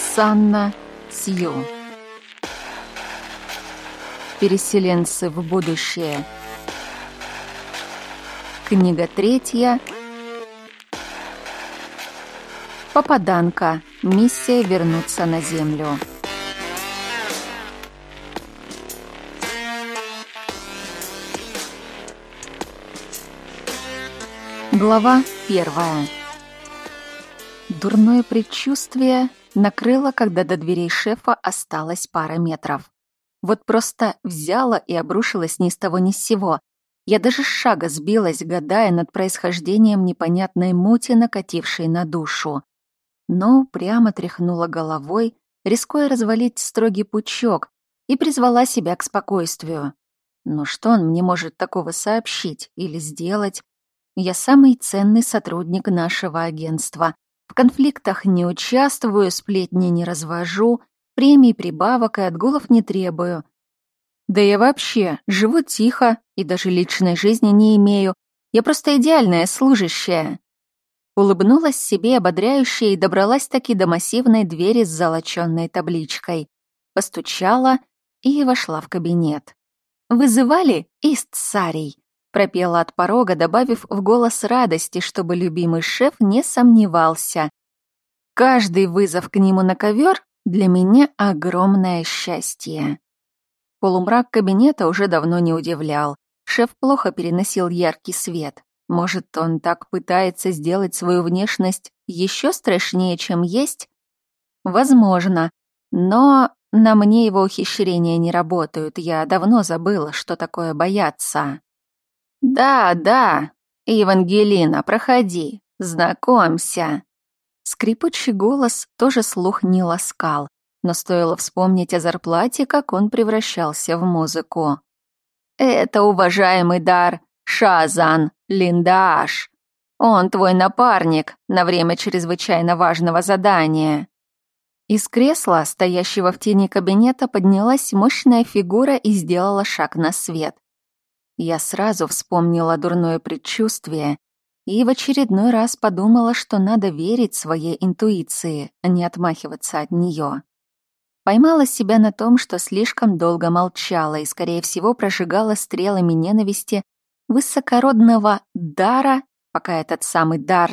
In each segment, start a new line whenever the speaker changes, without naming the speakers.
Санна Сью. Переселенцы в будущее. Книга 3. Попаданка. Миссия вернуться на Землю. Глава 1. Дурное предчувствие накрыло, когда до дверей шефа осталось пара метров. Вот просто взяла и обрушилась ни с того ни с сего. Я даже с шага сбилась, гадая над происхождением непонятной мути, накатившей на душу. Но прямо тряхнула головой, рискуя развалить строгий пучок, и призвала себя к спокойствию. Ну что он мне может такого сообщить или сделать? Я самый ценный сотрудник нашего агентства. В конфликтах не участвую, сплетни не развожу, премий, прибавок и отгулов не требую. Да я вообще живу тихо и даже личной жизни не имею. Я просто идеальная служащая. Улыбнулась себе ободряюще и добралась-таки до массивной двери с золочёной табличкой. Постучала и вошла в кабинет. «Вызывали, Истсарий?» Пропела от порога, добавив в голос радости, чтобы любимый шеф не сомневался. Каждый вызов к нему на ковер для меня огромное счастье. Полумрак кабинета уже давно не удивлял. Шеф плохо переносил яркий свет. Может, он так пытается сделать свою внешность еще страшнее, чем есть? Возможно. Но на мне его ухищрения не работают. Я давно забыла, что такое бояться. «Да, Евангелина, проходи, знакомься». Скрипучий голос тоже слух не ласкал, но стоило вспомнить о зарплате, как он превращался в музыку. «Это уважаемый дар Шазан Линдааш. Он твой напарник на время чрезвычайно важного задания». Из кресла, стоящего в тени кабинета, поднялась мощная фигура и сделала шаг на свет. Я сразу вспомнила дурное предчувствие и в очередной раз подумала, что надо верить своей интуиции, а не отмахиваться от нее. Поймала себя на том, что слишком долго молчала и, скорее всего, прожигала стрелами ненависти высокородного дара, пока этот самый дар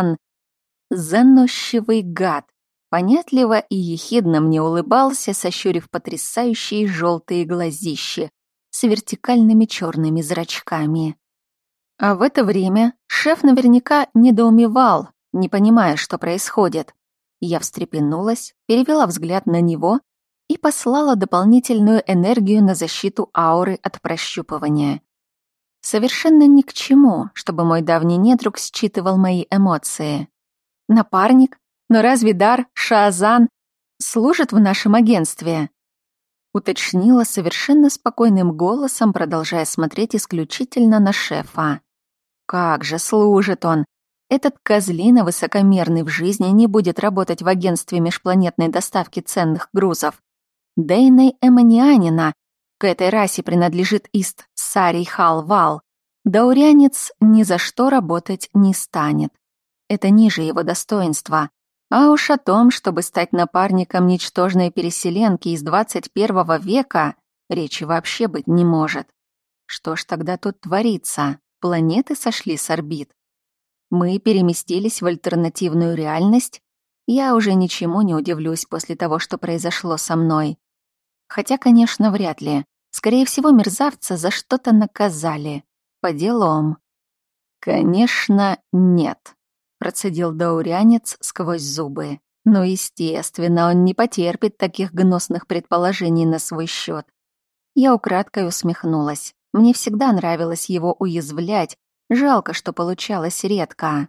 заносчивый гад, понятливо и ехидно мне улыбался, сощурив потрясающие желтые глазищи с вертикальными черными зрачками. А в это время шеф наверняка недоумевал, не понимая, что происходит. Я встрепенулась, перевела взгляд на него и послала дополнительную энергию на защиту ауры от прощупывания. Совершенно ни к чему, чтобы мой давний недруг считывал мои эмоции. Напарник? Но разве дар Шазан служит в нашем агентстве? Уточнила совершенно спокойным голосом, продолжая смотреть исключительно на шефа. Как же служит он! Этот козлина высокомерный в жизни не будет работать в агентстве межпланетной доставки ценных грузов. Дейной Эманианина, к этой расе принадлежит Истсарий Халвал, даурянец ни за что работать не станет. Это ниже его достоинства. А уж о том, чтобы стать напарником ничтожной переселенки из 21 века, речи вообще быть не может. Что ж тогда тут творится? Планеты сошли с орбит? Мы переместились в альтернативную реальность? Я уже ничему не удивлюсь после того, что произошло со мной. Хотя, конечно, вряд ли. Скорее всего, мерзавца за что-то наказали. По делам. Конечно, нет. Процедил даурянец сквозь зубы. Но, естественно, он не потерпит таких гнусных предположений на свой счет. Я украдкой усмехнулась. Мне всегда нравилось его уязвлять. Жалко, что получалось редко.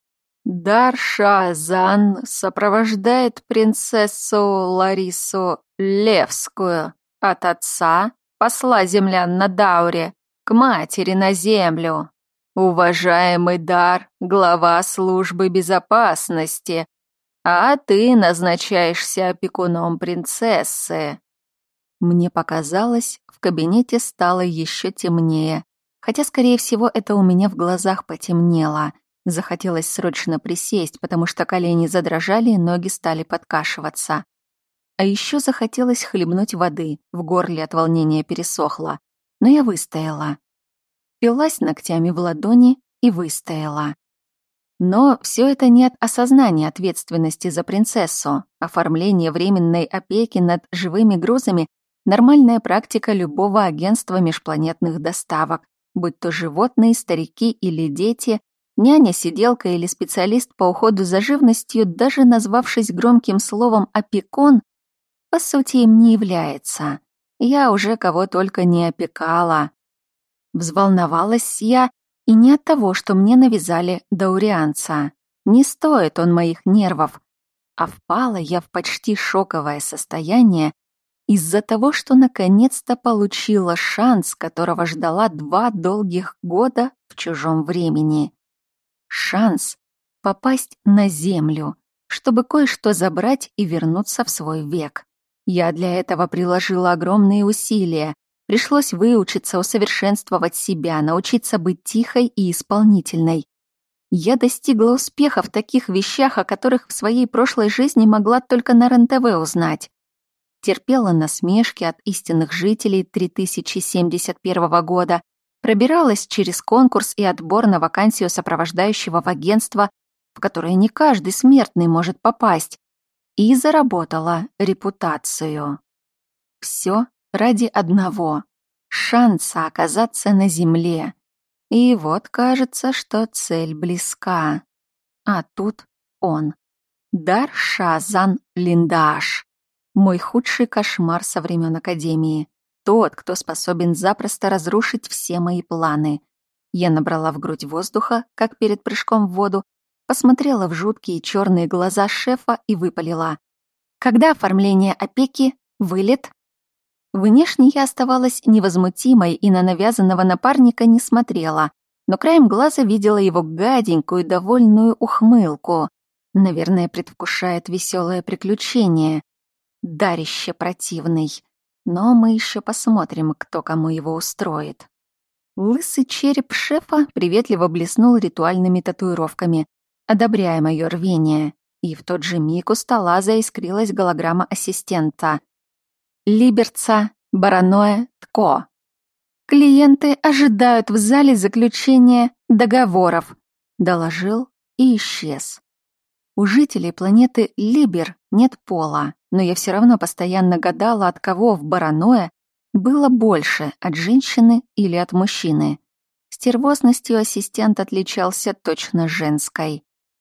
Дар Шазан сопровождает принцессу Ларису Левскую от отца, посла землян на Дауре, к матери на землю. Уважаемый дар, глава службы безопасности, а ты назначаешься опекуном принцессы. Мне показалось, в кабинете стало еще темнее, хотя, скорее всего, это у меня в глазах потемнело. Захотелось срочно присесть, потому что колени задрожали и ноги стали подкашиваться. А еще захотелось хлебнуть воды, в горле от волнения пересохло. Но я выстояла. Впилась ногтями в ладони и выстояла. Но все это не от осознания ответственности за принцессу. Оформление временной опеки над живыми грузами — нормальная практика любого агентства межпланетных доставок, будь то животные, старики или дети, няня, сиделка или специалист по уходу за живностью, даже назвавшись громким словом «опекун», по сути им не является. Я уже кого только не опекала. Взволновалась я, и не от того, что мне навязали даурианца. Не стоит он моих нервов. А впала я в почти шоковое состояние из-за того, что наконец-то получила шанс, которого ждала 2 долгих года в чужом времени. Шанс попасть на Землю, чтобы кое-что забрать и вернуться в свой век. Я для этого приложила огромные усилия. Пришлось выучиться, усовершенствовать себя, научиться быть тихой и исполнительной. Я достигла успеха в таких вещах, о которых в своей прошлой жизни могла только на РЕН-ТВ узнать. Терпела насмешки от истинных жителей 3071 года, пробиралась через конкурс и отбор на вакансию сопровождающего в агентство, в которое не каждый смертный может попасть, и заработала репутацию. Все ради одного — шанса оказаться на земле. И вот кажется, что цель близка. А тут он. Дар-Шазан Линдааш. Мой худший кошмар со времен Академии. Тот, кто способен запросто разрушить все мои планы. Я набрала в грудь воздуха, как перед прыжком в воду, посмотрела в жуткие черные глаза шефа и выпалила: «Когда оформление опеки? Вылет?» Внешне я оставалась невозмутимой и на навязанного напарника не смотрела, но краем глаза видела его гаденькую довольную ухмылку. Наверное, предвкушает веселое приключение. Дарище противный. Но мы еще посмотрим, кто кому его устроит. Лысый череп шефа приветливо блеснул ритуальными татуировками, одобряя мое рвение, и в тот же миг у стола заискрилась голограмма ассистента. Либерца Бараноэ Тко. Клиенты ожидают в зале заключения договоров, доложил и исчез. У жителей планеты Либер нет пола, но я все равно постоянно гадала, от кого в Бараноэ было больше, от женщины или от мужчины. Стервозностью ассистент отличался точно женской.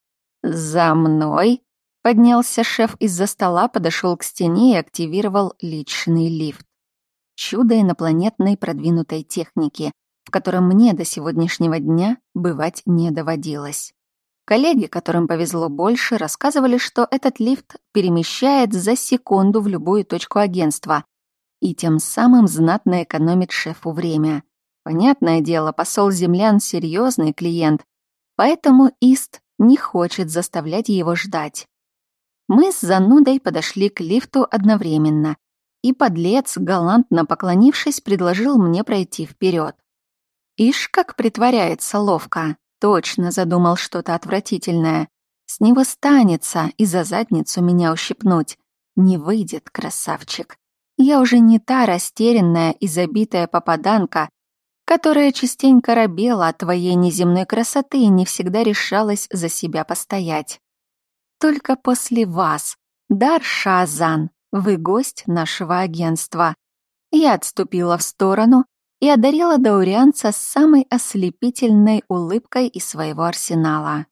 «За мной!» — поднялся шеф из-за стола, подошел к стене и активировал личный лифт. Чудо инопланетной продвинутой техники, в котором мне до сегодняшнего дня бывать не доводилось. Коллеги, которым повезло больше, рассказывали, что этот лифт перемещает за секунду в любую точку агентства и тем самым знатно экономит шефу время. Понятное дело, посол землян — серьезный клиент, поэтому Ист не хочет заставлять его ждать. Мы с занудой подошли к лифту одновременно, и подлец, галантно поклонившись, предложил мне пройти вперед. Ишь, как притворяется ловко. Точно задумал что-то отвратительное. С него станется и за задницу меня ущипнуть. Не выйдет, красавчик. Я уже не та растерянная и забитая попаданка, которая частенько робела от твоей неземной красоты и не всегда решалась за себя постоять. Только после вас, Дар-Шазан, вы гость нашего агентства. Я отступила в сторону и одарила даурианца самой ослепительной улыбкой из своего арсенала.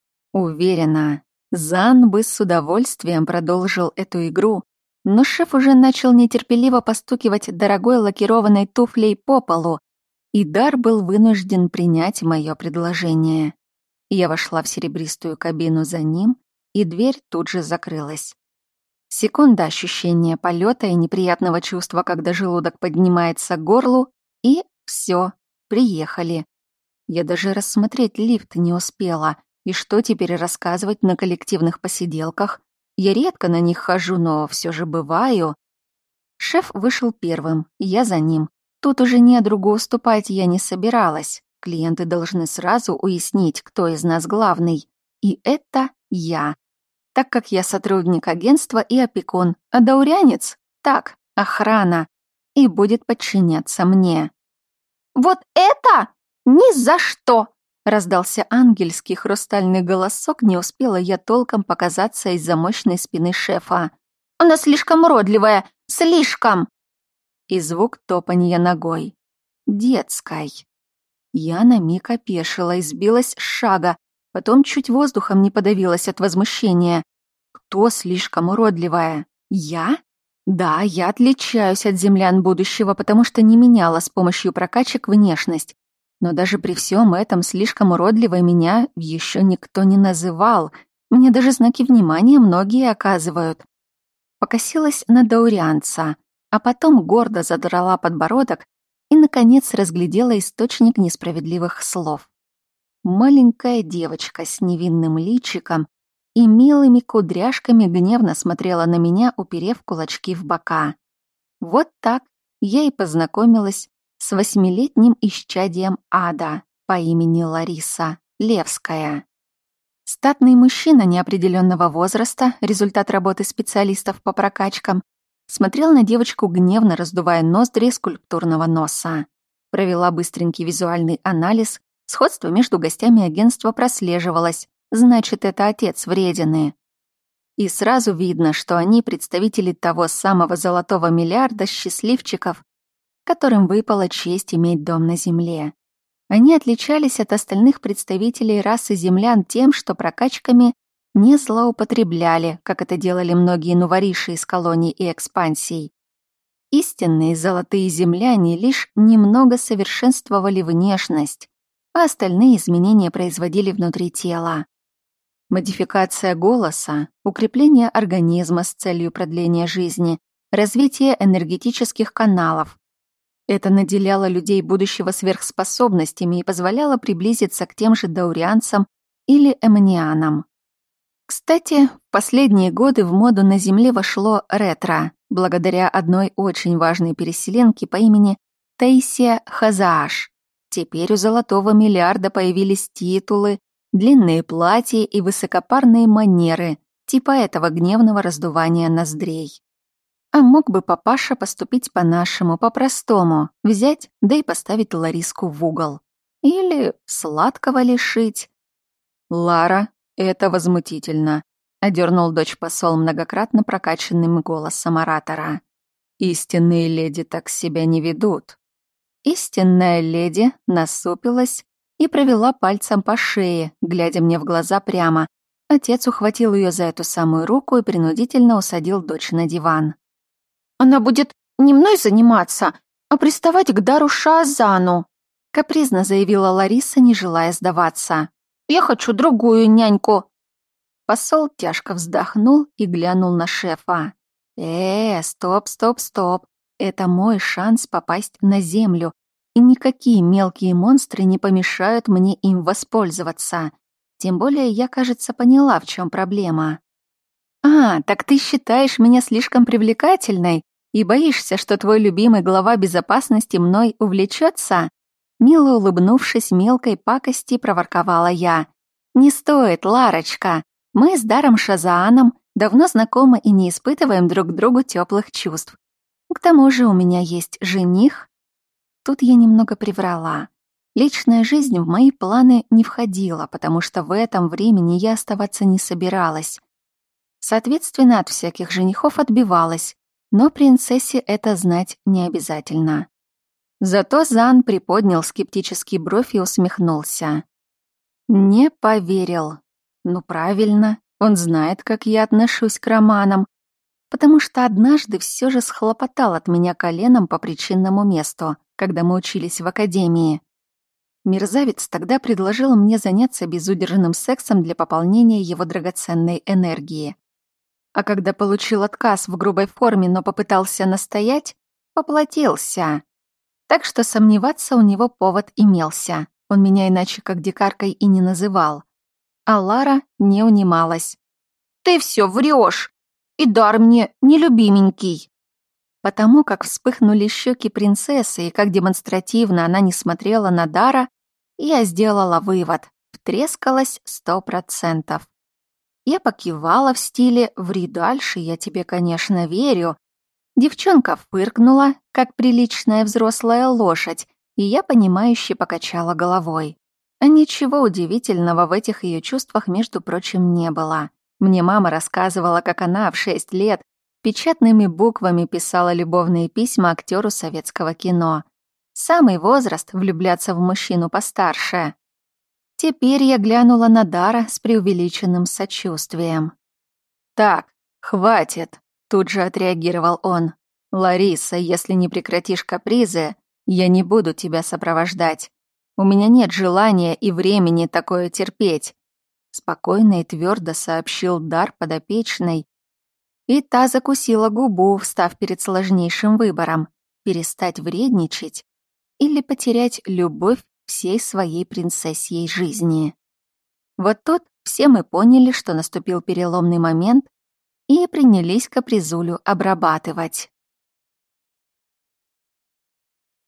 Уверена, Зан бы с удовольствием продолжил эту игру, но шеф уже начал нетерпеливо постукивать дорогой лакированной туфлей по полу, и Дар был вынужден принять мое предложение. Я вошла в серебристую кабину за ним, и дверь тут же закрылась. Секунда ощущения полета и неприятного чувства, когда желудок поднимается к горлу, и все, приехали. Я даже рассмотреть лифт не успела, и что теперь рассказывать на коллективных посиделках? Я редко на них хожу, но все же бываю. Шеф вышел первым, я за ним. Тут уже недругу уступать я не собиралась. Клиенты должны сразу уяснить, кто из нас главный. И это я. так как я сотрудник агентства и опекун, а даурянец — так, охрана, и будет подчиняться мне. «Вот это ни за что!» — раздался ангельский хрустальный голосок, не успела я толком показаться из-за мощной спины шефа. «Она слишком уродливая, слишком!» И звук топанья ногой. Детской. Я на миг опешила и сбилась с шага, потом чуть воздухом не подавилась от возмущения. Кто слишком уродливая? Я? Да, я отличаюсь от землян будущего, потому что не меняла с помощью прокачек внешность. Но даже при всем этом слишком уродливой меня еще никто не называл. Мне даже знаки внимания многие оказывают. Покосилась на даурянца, а потом гордо задрала подбородок и, наконец, разглядела источник несправедливых слов. Маленькая девочка с невинным личиком и милыми кудряшками гневно смотрела на меня, уперев кулачки в бока. Вот так я и познакомилась с 8-летним исчадием ада по имени Лариса Левская. Статный мужчина неопределенного возраста, результат работы специалистов по прокачкам, смотрел на девочку, гневно раздувая ноздри скульптурного носа. Провела быстренький визуальный анализ, сходство между гостями агентства прослеживалось, значит, это отец вредины. И сразу видно, что они представители того самого золотого миллиарда счастливчиков, которым выпала честь иметь дом на земле. Они отличались от остальных представителей расы землян тем, что прокачками не злоупотребляли, как это делали многие нувориши из колоний и экспансий. Истинные золотые земляне лишь немного совершенствовали внешность, а остальные изменения производили внутри тела. Модификация голоса, укрепление организма с целью продления жизни, развитие энергетических каналов. Это наделяло людей будущего сверхспособностями и позволяло приблизиться к тем же даурянцам или эмонианам. Кстати, в последние годы в моду на Земле вошло ретро, благодаря одной очень важной переселенке по имени Таисия Хазааш. Теперь у золотого миллиарда появились титулы, длинные платья и высокопарные манеры, типа этого гневного раздувания ноздрей. А мог бы папаша поступить по-нашему, по-простому, взять, да и поставить Лариску в угол. Или сладкого лишить. «Лара, это возмутительно», — одернул дочь посол многократно прокачанным голосом оратора. «Истинные леди так себя не ведут». Истинная леди насупилась и провела пальцем по шее, глядя мне в глаза прямо. Отец ухватил ее за эту самую руку и принудительно усадил дочь на диван. «Она будет не мной заниматься, а приставать к Дару Шаазану», капризно заявила Лариса, не желая сдаваться. «Я хочу другую няньку». Посол тяжко вздохнул и глянул на шефа. Стоп. Это мой шанс попасть на землю, и никакие мелкие монстры не помешают мне им воспользоваться. Тем более я, кажется, поняла, в чем проблема. «А, так ты считаешь меня слишком привлекательной и боишься, что твой любимый глава безопасности мной увлечется?» Мило улыбнувшись мелкой пакости, проворковала я. «Не стоит, Ларочка. Мы с Даром Шазааном давно знакомы и не испытываем друг к другу теплых чувств. К тому же у меня есть жених». Тут я немного приврала. Личная жизнь в мои планы не входила, потому что в этом времени я оставаться не собиралась. Соответственно, от всяких женихов отбивалась, но принцессе это знать не обязательно. Зато Зан приподнял скептический бровь и усмехнулся. Не поверил. Ну правильно, он знает, как я отношусь к романам, потому что однажды все же схлопотал от меня коленом по причинному месту, когда мы учились в академии. Мерзавец тогда предложил мне заняться безудержным сексом для пополнения его драгоценной энергии. А когда получил отказ в грубой форме, но попытался настоять, поплатился. Так что сомневаться у него повод имелся. Он меня иначе как дикаркой и не называл. А Лара не унималась. «Ты все врешь! И Дар мне нелюбименький!» Потому как вспыхнули щеки принцессы и как демонстративно она не смотрела на Дара, я сделала вывод. Втрескалась 100%. Я покивала в стиле «Ври дальше, я тебе, конечно, верю». Девчонка фыркнула, как приличная взрослая лошадь, и я понимающе покачала головой. А ничего удивительного в этих ее чувствах, между прочим, не было. Мне мама рассказывала, как она в 6 лет печатными буквами писала любовные письма актеру советского кино. Самый возраст влюбляться в мужчину постарше. Теперь я глянула на Дара с преувеличенным сочувствием. «Так, хватит», — тут же отреагировал он. «Лариса, если не прекратишь капризы, я не буду тебя сопровождать. У меня нет желания и времени такое терпеть», — спокойно и твердо сообщил Дар подопечной. И та закусила губу, встав перед сложнейшим выбором — перестать вредничать или потерять любовь всей своей принцессьей жизни. Вот тут все мы поняли, что наступил переломный момент, и принялись капризулю обрабатывать.